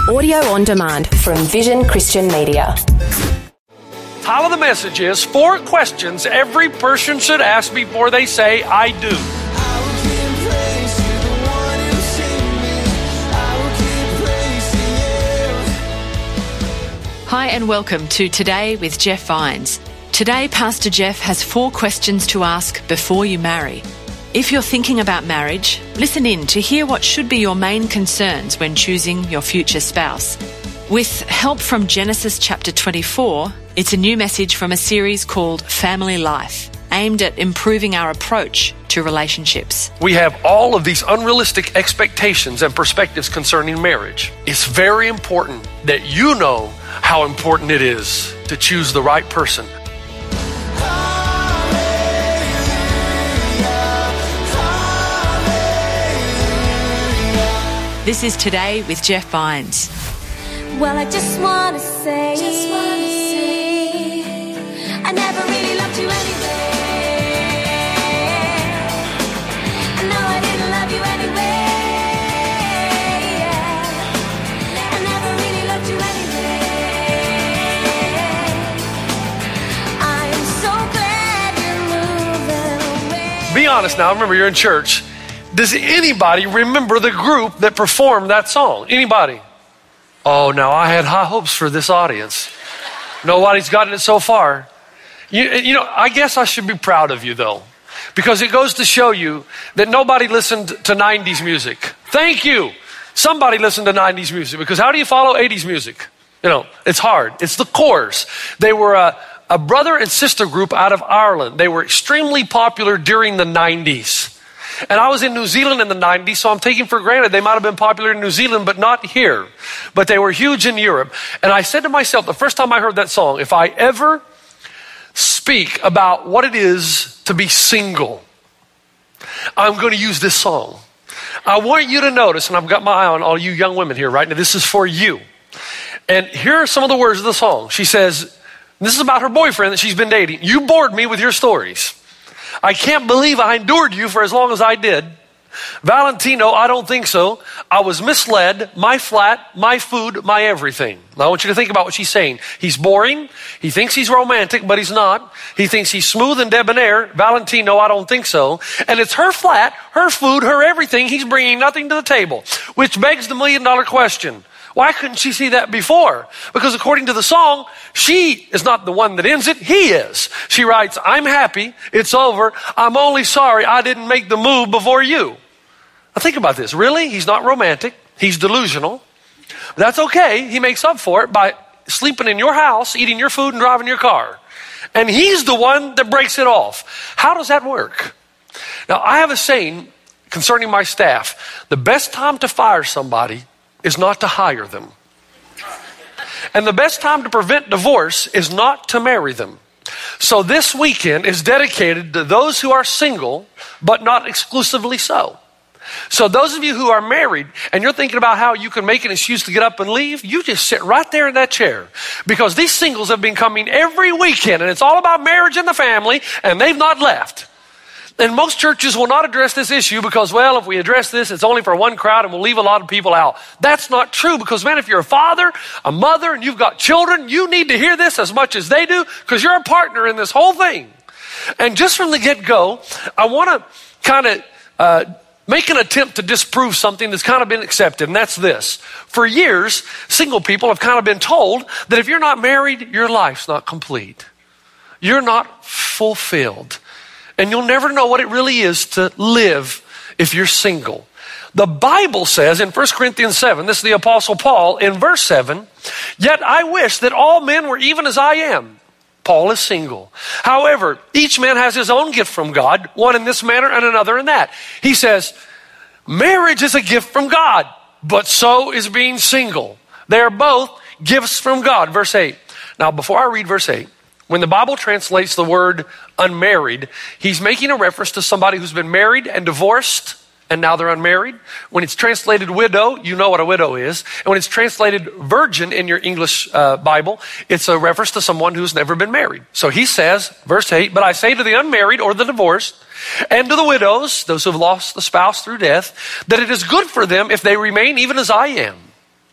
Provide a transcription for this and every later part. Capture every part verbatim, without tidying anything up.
Audio on demand from Vision Christian Media. Title of the message is Four Questions Every Person Should Ask Before They Say, I Do. Hi and welcome to Today with Jeff Vines. Today, Pastor Jeff has four questions to ask before you marry. If you're thinking about marriage, listen in to hear what should be your main concerns when choosing your future spouse. With help from Genesis chapter twenty-four, it's a new message from a series called Family Life, aimed at improving our approach to relationships. We have all of these unrealistic expectations and perspectives concerning marriage. It's very important that you know how important it is to choose the right person. This is Today with Jeff Vines. Well, I just want to say, just wanna say I never really loved you anyway. I know I didn't love you anyway. I never really loved you anyway. I'm so glad you're moving away. Be honest now, remember you're in church. Does anybody remember the group that performed that song? Anybody? Oh, now I had high hopes for this audience. Nobody's gotten it so far. You, you know, I guess I should be proud of you though, because it goes to show you that nobody listened to nineties music. Thank you. Somebody listened to nineties music, because how do you follow eighties music? You know, it's hard. It's the Corrs. They were a, a brother and sister group out of Ireland. They were extremely popular during the nineties. And I was in New Zealand in the nineties, so I'm taking for granted they might have been popular in New Zealand, but not here. But they were huge in Europe. And I said to myself, the first time I heard that song, if I ever speak about what it is to be single, I'm going to use this song. I want you to notice, and I've got my eye on all you young women here right now, this is for you. And here are some of the words of the song. She says, this is about her boyfriend that she's been dating. You bored me with your stories. I can't believe I endured you for as long as I did. Valentino, I don't think so. I was misled. My flat, my food, my everything. Now I want you to think about what she's saying. He's boring. He thinks he's romantic, but he's not. He thinks he's smooth and debonair. Valentino, I don't think so. And it's her flat, her food, her everything. He's bringing nothing to the table, which begs the million dollar question. Why couldn't she see that before? Because according to the song, she is not the one that ends it. He is. She writes, I'm happy. It's over. I'm only sorry I didn't make the move before you. Now think about this. Really? He's not romantic. He's delusional. That's okay. He makes up for it by sleeping in your house, eating your food, and driving your car. And he's the one that breaks it off. How does that work? Now, I have a saying concerning my staff. The best time to fire somebody is not to hire them. And the best time to prevent divorce is not to marry them. So this weekend is dedicated to those who are single, but not exclusively so. So those of you who are married and you're thinking about how you can make an excuse to get up and leave, you just sit right there in that chair. Because these singles have been coming every weekend and it's all about marriage and the family, and they've not left. And most churches will not address this issue because, well, if we address this, it's only for one crowd and we'll leave a lot of people out. That's not true, because, man, if you're a father, a mother, and you've got children, you need to hear this as much as they do, because you're a partner in this whole thing. And just from the get-go, I want to kind of uh, make an attempt to disprove something that's kind of been accepted, and that's this. For years, single people have kind of been told that if you're not married, your life's not complete. You're not fulfilled. And you'll never know what it really is to live if you're single. The Bible says in First Corinthians seven, this is the Apostle Paul, in verse seven, yet I wish that all men were even as I am. Paul is single. However, each man has his own gift from God, one in this manner and another in that. He says, marriage is a gift from God, but so is being single. They are both gifts from God. Verse eight. Now, before I read verse eight, when the Bible translates the word unmarried, he's making a reference to somebody who's been married and divorced and now they're unmarried. When it's translated widow, you know what a widow is. And when it's translated virgin in your English uh, Bible, it's a reference to someone who's never been married. So he says, verse eight, but I say to the unmarried or the divorced, and to the widows, those who have lost the spouse through death, that it is good for them if they remain even as I am.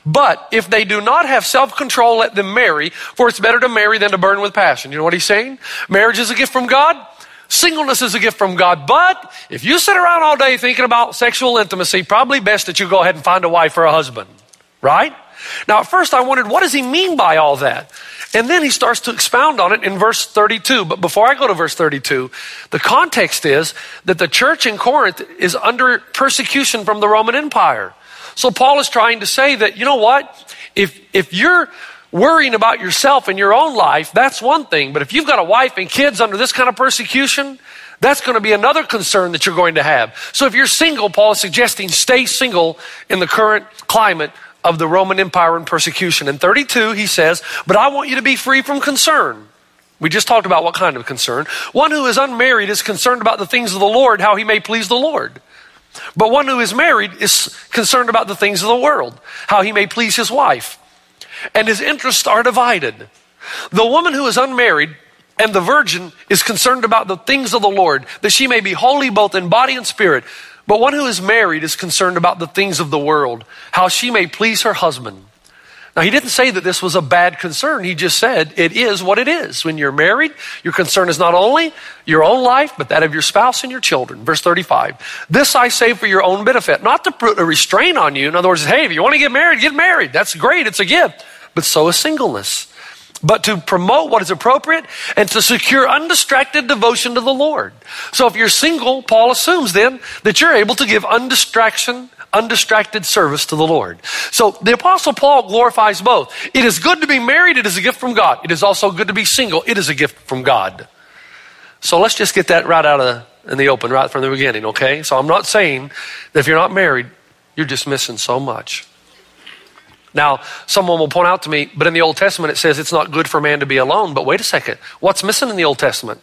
But if they do not have self-control, let them marry, for it's better to marry than to burn with passion. You know what he's saying? Marriage is a gift from God. Singleness is a gift from God. But if you sit around all day thinking about sexual intimacy, probably best that you go ahead and find a wife or a husband, right? Now, at first I wondered, what does he mean by all that? And then he starts to expound on it in verse thirty-two. But before I go to verse thirty-two, the context is that the church in Corinth is under persecution from the Roman Empire. So Paul is trying to say that, you know what? If, if you're worrying about yourself and your own life, that's one thing. But if you've got a wife and kids under this kind of persecution, that's going to be another concern that you're going to have. So if you're single, Paul is suggesting stay single in the current climate of the Roman Empire and persecution. In thirty-two, he says, but I want you to be free from concern. We just talked about what kind of concern. One who is unmarried is concerned about the things of the Lord, how he may please the Lord. But one who is married is concerned about the things of the world, how he may please his wife. And his interests are divided. The woman who is unmarried and the virgin is concerned about the things of the Lord, that she may be holy both in body and spirit. But one who is married is concerned about the things of the world, how she may please her husband. Now, he didn't say that this was a bad concern. He just said it is what it is. When you're married, your concern is not only your own life, but that of your spouse and your children. Verse thirty-five, this I say for your own benefit, not to put a restraint on you. In other words, hey, if you want to get married, get married. That's great. It's a gift. But so is singleness. But to promote what is appropriate and to secure undistracted devotion to the Lord. So if you're single, Paul assumes then that you're able to give undistraction, undistracted service to the Lord. So the Apostle Paul glorifies both. It is good to be married. It is a gift from God. It is also good to be single. It is a gift from God. So let's just get that right out of the, in the open, right from the beginning, okay? So I'm not saying that if you're not married, you're just missing so much. Now, someone will point out to me, but in the Old Testament it says it's not good for man to be alone. But wait a second. What's missing in the Old Testament?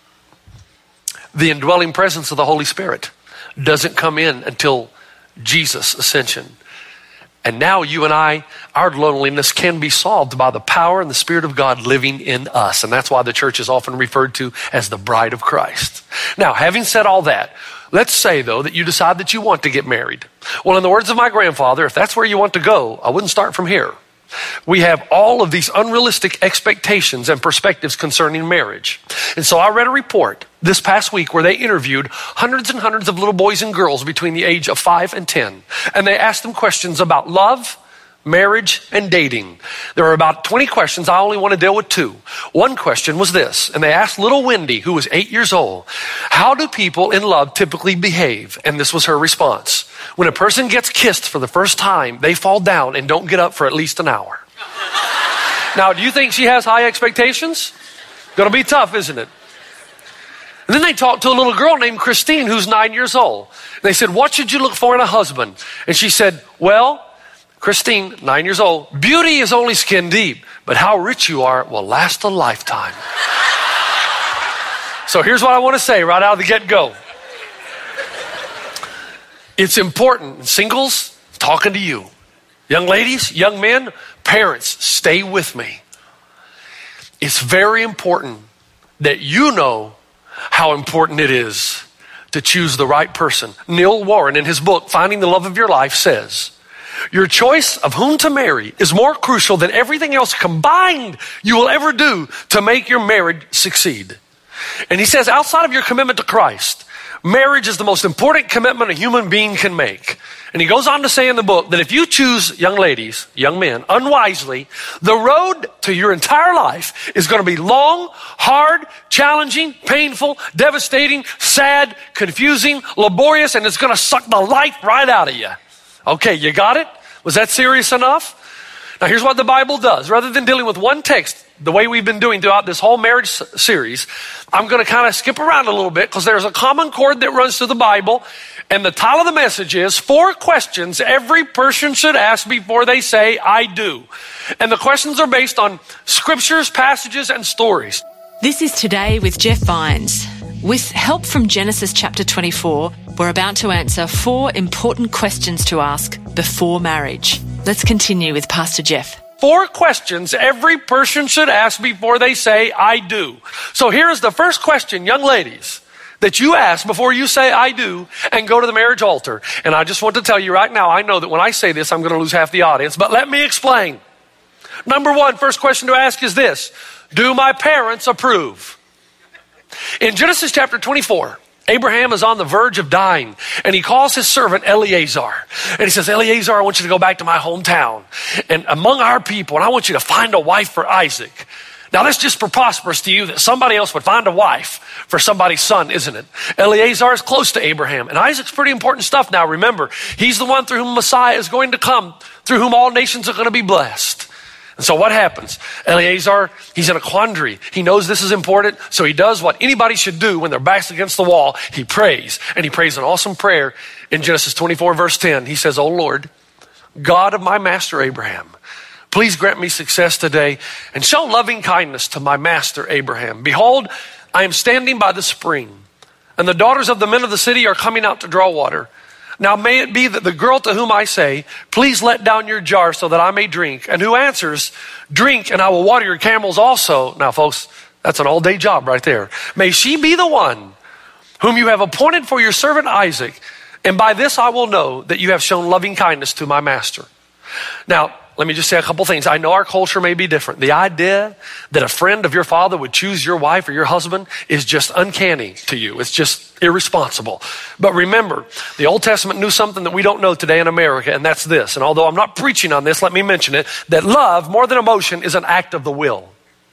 The indwelling presence of the Holy Spirit doesn't come in until Jesus' ascension. And now you and I, our loneliness can be solved by the power and the Spirit of God living in us. And that's why the church is often referred to as the bride of Christ. Now, having said all that, let's say, though, that you decide that you want to get married. Well, in the words of my grandfather, if that's where you want to go, I wouldn't start from here. We have all of these unrealistic expectations and perspectives concerning marriage. And so I read a report this past week where they interviewed hundreds and hundreds of little boys and girls between the age of five and ten. And they asked them questions about love, marriage, and dating. There were about twenty questions. I only want to deal with two. One question was this, and they asked little Wendy, who was eight years old, how do people in love typically behave? And this was her response. When a person gets kissed for the first time, they fall down and don't get up for at least an hour. Now, do you think she has high expectations? Gonna be tough, isn't it? And then they talked to a little girl named Christine, who's nine years old. They said, what should you look for in a husband? And she said, well, Christine, nine years old, beauty is only skin deep, but how rich you are will last a lifetime. So here's what I want to say right out of the get-go. It's important, singles, talking to you. Young ladies, young men, parents, stay with me. It's very important that you know how important it is to choose the right person. Neil Warren, in his book, Finding the Love of Your Life, says, your choice of whom to marry is more crucial than everything else combined you will ever do to make your marriage succeed. And he says, outside of your commitment to Christ, marriage is the most important commitment a human being can make. And he goes on to say in the book that if you choose, young ladies, young men, unwisely, the road to your entire life is going to be long, hard, challenging, painful, devastating, sad, confusing, laborious, and it's going to suck the life right out of you. Okay, you got it? Was that serious enough? Now here's what the Bible does. Rather than dealing with one text, the way we've been doing throughout this whole marriage series, I'm going to kind of skip around a little bit because there's a common chord that runs through the Bible. And the title of the message is Four Questions Every Person Should Ask Before They Say, I Do. And the questions are based on scriptures, passages, and stories. This is Today with Jeff Vines. With help from Genesis chapter twenty-four, we're about to answer four important questions to ask before marriage. Let's continue with Pastor Jeff. Four questions every person should ask before they say, I do. So here is the first question, young ladies. that you ask before you say I do and go to the marriage altar. And I just want to tell you right now, I know that when I say this, I'm going to lose half the audience, but let me explain. Number one, first question to ask is this: do my parents approve? In Genesis chapter twenty-four, Abraham is on the verge of dying, and he calls his servant Eliezer. And he says, Eliezer, I want you to go back to my hometown and among our people, and I want you to find a wife for Isaac. Now, that's just preposterous to you that somebody else would find a wife for somebody's son, isn't it? Eliezer is close to Abraham, and Isaac's pretty important stuff now. Remember, he's the one through whom Messiah is going to come, through whom all nations are going to be blessed. And so what happens? Eliezer, he's in a quandary. He knows this is important, so he does what anybody should do when their back's against the wall. He prays, and he prays an awesome prayer in Genesis twenty-four, verse ten. He says, O Lord, God of my master Abraham, please grant me success today and show loving kindness to my master Abraham. Behold, I am standing by the spring, and the daughters of the men of the city are coming out to draw water. Now may it be that the girl to whom I say, please let down your jar so that I may drink, and who answers, drink and I will water your camels also. Now folks, that's an all-day job right there. May she be the one whom you have appointed for your servant Isaac, and by this I will know that you have shown loving kindness to my master. Now, let me just say a couple things. I know our culture may be different. The idea that a friend of your father would choose your wife or your husband is just uncanny to you. It's just irresponsible. But remember, the Old Testament knew something that we don't know today in America, and that's this. And although I'm not preaching on this, let me mention it, that love, more than emotion, is an act of the will.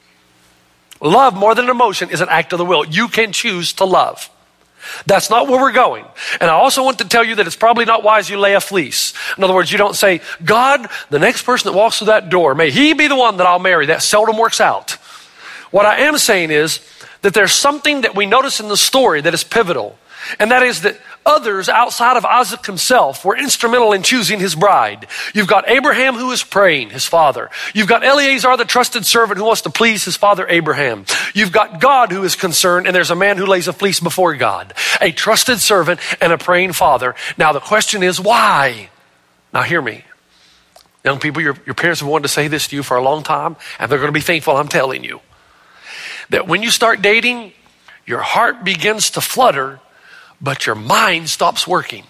Love, more than emotion, is an act of the will. You can choose to love. That's not where we're going. And I also want to tell you that it's probably not wise you lay a fleece. In other words, you don't say, God, the next person that walks through that door, may he be the one that I'll marry. That seldom works out. What I am saying is that there's something that we notice in the story that is pivotal. And that is that others outside of Isaac himself were instrumental in choosing his bride. You've got Abraham who is praying, his father. You've got Eliezer, the trusted servant who wants to please his father Abraham. You've got God who is concerned, and there's a man who lays a fleece before God. A trusted servant and a praying father. Now the question is, why? Now hear me. Young people, your, your parents have wanted to say this to you for a long time, and they're going to be thankful I'm telling you. That when you start dating, your heart begins to flutter, but your mind stops working.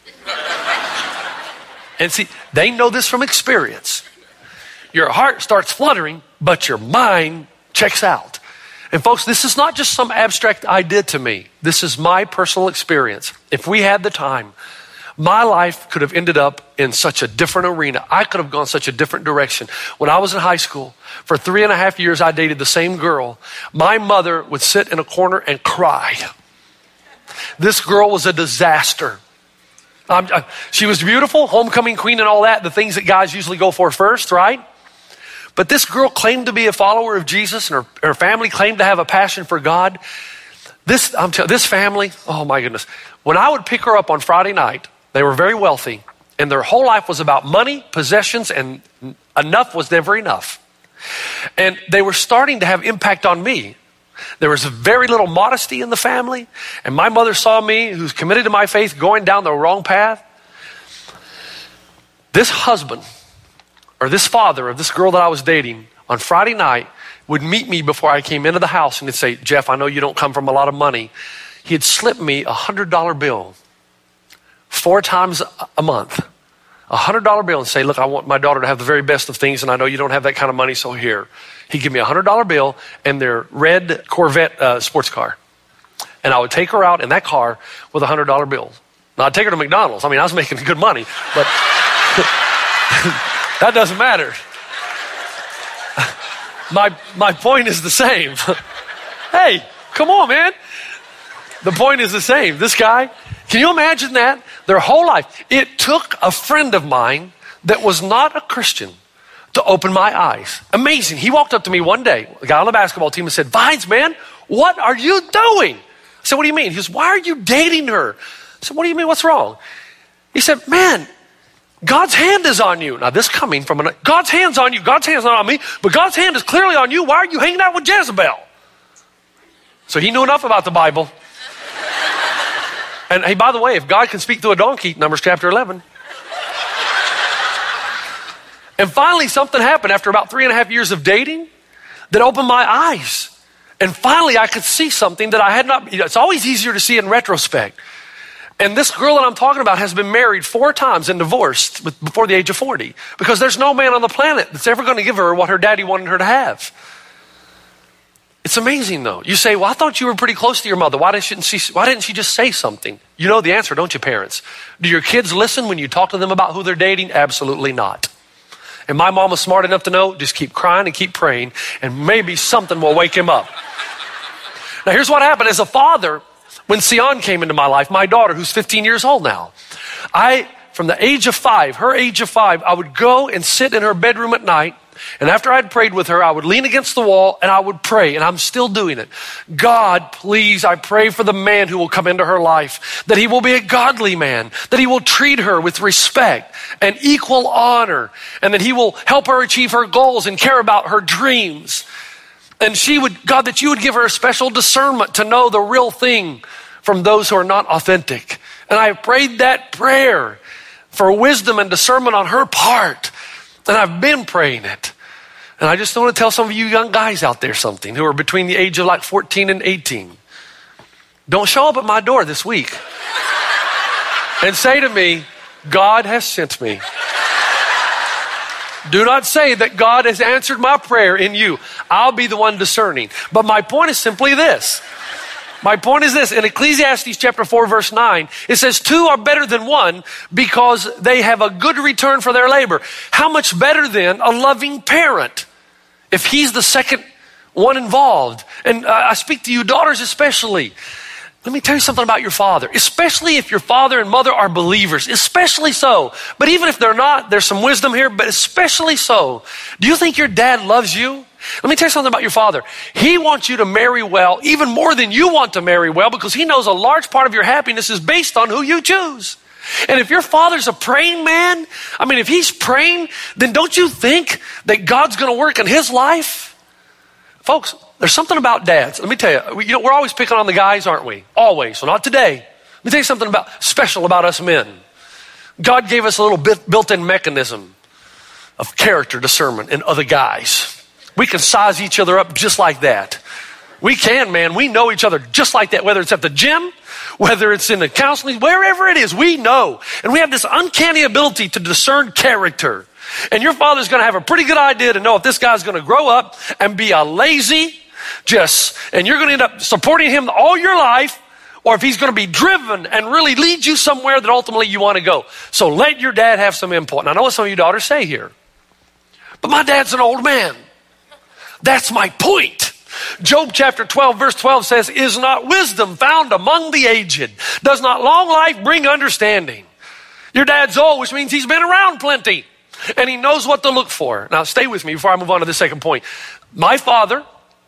And see, they know this from experience. Your heart starts fluttering, but your mind checks out. And folks, this is not just some abstract idea to me. This is my personal experience. If we had the time, my life could have ended up in such a different arena. I could have gone such a different direction. When I was in high school, for three and a half years, I dated the same girl. My mother would sit in a corner and cry. This girl was a disaster. Um, uh, she was beautiful, homecoming queen and all that, the things that guys usually go for first, right? But this girl claimed to be a follower of Jesus, and her, her family claimed to have a passion for God. This, I'm tell, this family, oh my goodness. When I would pick her up on Friday night, they were very wealthy, and their whole life was about money, possessions, and enough was never enough. And they were starting to have impact on me. There was very little modesty in the family, and my mother saw me, who's committed to my faith, going down the wrong path. This husband, or this father of this girl that I was dating, on Friday night would meet me before I came into the house and he'd say, Jeff, I know you don't come from a lot of money. He'd slip me a one hundred dollar bill four times a month. A one hundred dollar bill and say, look, I want my daughter to have the very best of things, and I know you don't have that kind of money, so here. He'd give me a one hundred dollar bill and their red Corvette uh, sports car. And I would take her out in that car with a one hundred dollar bill. Now, I'd take her to McDonald's. I mean, I was making good money, but that doesn't matter. My, my point is the same. Hey, come on, man. The point is the same. This guy, can you imagine that? Their whole life. It took a friend of mine that was not a Christian to open my eyes. Amazing. He walked up to me one day, a guy on the basketball team, and said, Vines, man, what are you doing? I said, what do you mean? He goes, why are you dating her? I said, what do you mean? What's wrong? He said, man, God's hand is on you. Now this coming from an, God's hand's on you. God's hand's not on me, but God's hand is clearly on you. Why are you hanging out with Jezebel? So he knew enough about the Bible. And hey, by the way, if God can speak through a donkey, Numbers chapter eleven. And finally, something happened after about three and a half years of dating that opened my eyes. And finally, I could see something that I had not, you know, it's always easier to see in retrospect. And this girl that I'm talking about has been married four times and divorced with, before the age of forty, because there's no man on the planet that's ever going to give her what her daddy wanted her to have. It's amazing though. You say, well, I thought you were pretty close to your mother. Why didn't she, why didn't she just say something? You know the answer, don't you, parents? Do your kids listen when you talk to them about who they're dating? Absolutely not. And my mom was smart enough to know, just keep crying and keep praying, and maybe something will wake him up. Now here's what happened. As a father, when Sion came into my life, my daughter, who's fifteen years old now, I, from the age of five, her age of five, I would go and sit in her bedroom at night, and after I'd prayed with her, I would lean against the wall and I would pray, and I'm still doing it. God, please, I pray for the man who will come into her life, that he will be a godly man, that he will treat her with respect and equal honor, and that he will help her achieve her goals and care about her dreams. And she would, God, that you would give her a special discernment to know the real thing from those who are not authentic. And I prayed that prayer for wisdom and discernment on her part. And I've been praying it. And I just want to tell some of you young guys out there something who are between the age of like fourteen and eighteen. Don't show up at my door this week and say to me, God has sent me. Do not say that God has answered my prayer in you. I'll be the one discerning. But my point is simply this. My point is this. In Ecclesiastes chapter four, verse nine, it says, two are better than one because they have a good return for their labor. How much better then a loving parent if he's the second one involved? And uh, I speak to you daughters especially. Let me tell you something about your father, especially if your father and mother are believers, especially so. But even if they're not, there's some wisdom here, but especially so. Do you think your dad loves you? Let me tell you something about your father. He wants you to marry well, even more than you want to marry well, because he knows a large part of your happiness is based on who you choose. And if your father's a praying man, I mean, if he's praying, then don't you think that God's going to work in his life? Folks, there's something about dads. Let me tell you, you know, we're always picking on the guys, aren't we? Always. So not today. Let me tell you something about special about us men. God gave us a little bit built-in mechanism of character discernment in other guys. We can size each other up just like that. We can, man. We know each other just like that, whether it's at the gym, whether it's in the counseling, wherever it is, we know. And we have this uncanny ability to discern character. And your father's going to have a pretty good idea to know if this guy's going to grow up and be a lazy, just, and you're going to end up supporting him all your life, or if he's going to be driven and really lead you somewhere that ultimately you want to go. So let your dad have some input. And I know what some of you daughters say here, but my dad's an old man. That's my point. Job chapter twelve, verse twelve says, is not wisdom found among the aged? Does not long life bring understanding? Your dad's old, which means he's been around plenty. And he knows what to look for. Now stay with me before I move on to the second point. My father,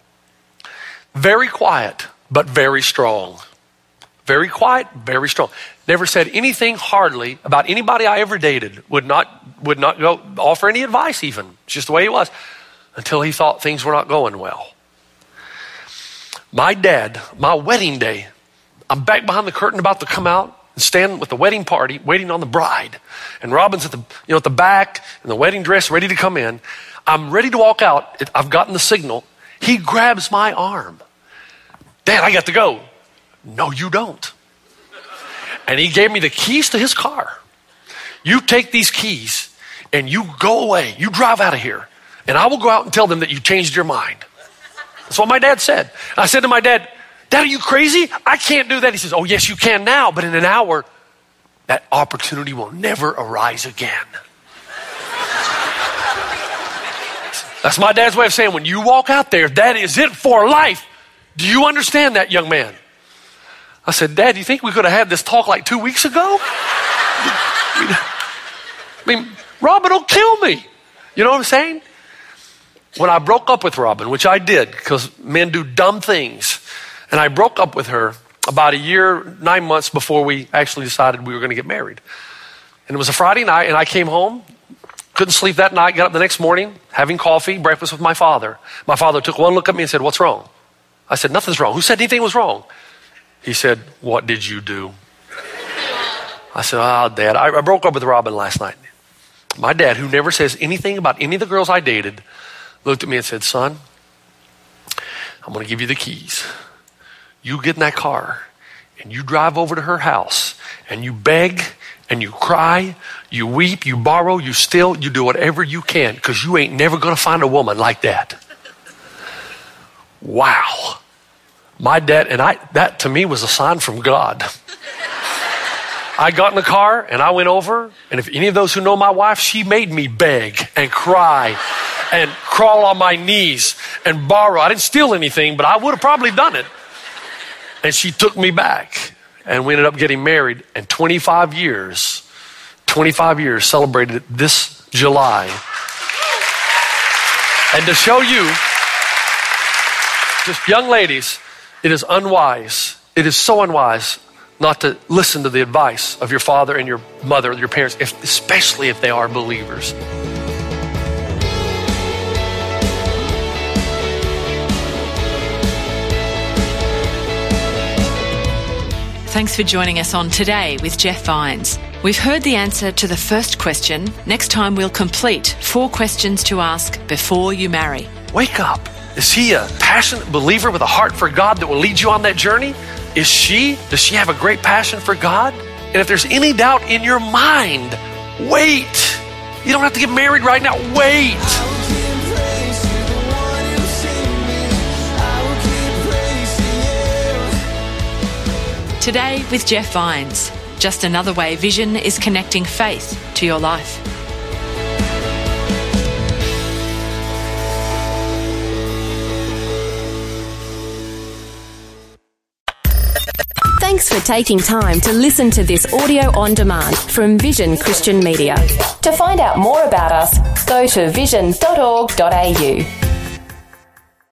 very quiet, but very strong. Very quiet, very strong. Never said anything hardly about anybody I ever dated. Would not, would not go offer any advice even. It's just the way he was. Until he thought things were not going well. My dad, my wedding day, I'm back behind the curtain about to come out and stand with the wedding party, waiting on the bride. And Robin's at the, you know, at the back in the wedding dress, ready to come in. I'm ready to walk out. I've gotten the signal. He grabs my arm. Dad, I got to go. No, you don't. And he gave me the keys to his car. You take these keys and you go away. You drive out of here. And I will go out and tell them that you changed your mind. That's what my dad said. And I said to my dad, Dad, are you crazy? I can't do that. He says, oh, yes, you can now. But in an hour, that opportunity will never arise again. That's my dad's way of saying, when you walk out there, that is it for life. Do you understand that, young man? I said, Dad, do you think we could have had this talk like two weeks ago? I mean, Robin will kill me. You know what I'm saying? When I broke up with Robin, which I did because men do dumb things, and I broke up with her about a year, nine months before we actually decided we were going to get married. And it was a Friday night, and I came home, couldn't sleep that night, got up the next morning, having coffee, breakfast with my father. My father took one look at me and said, what's wrong? I said, nothing's wrong. Who said anything was wrong? He said, what did you do? I said, oh, Dad, I, I broke up with Robin last night. My dad, who never says anything about any of the girls I dated, looked at me and said, son, I'm going to give you the keys. You get in that car and you drive over to her house and you beg and you cry, you weep, you borrow, you steal, you do whatever you can because you ain't never going to find a woman like that. Wow. My dad, and I, that to me was a sign from God. I got in the car and I went over, and if any of those who know my wife, she made me beg and cry and crawl on my knees and borrow. I didn't steal anything, but I would have probably done it. And she took me back, and we ended up getting married. And twenty-five years, twenty-five years celebrated this July. And to show you, just young ladies, it is unwise. It is so unwise not to listen to the advice of your father and your mother, your parents, if, especially if they are believers. Thanks for joining us on Today with Jeff Vines. We've heard the answer to the first question. Next time we'll complete four questions to ask before you marry. Wake up. Is he a passionate believer with a heart for God that will lead you on that journey? Is she? Does she have a great passion for God? And if there's any doubt in your mind, wait. You don't have to get married right now. Wait. Today with Jeff Vines. Just another way Vision is connecting faith to your life. Thanks for taking time to listen to this audio on demand from Vision Christian Media. To find out more about us, go to vision dot org dot a u.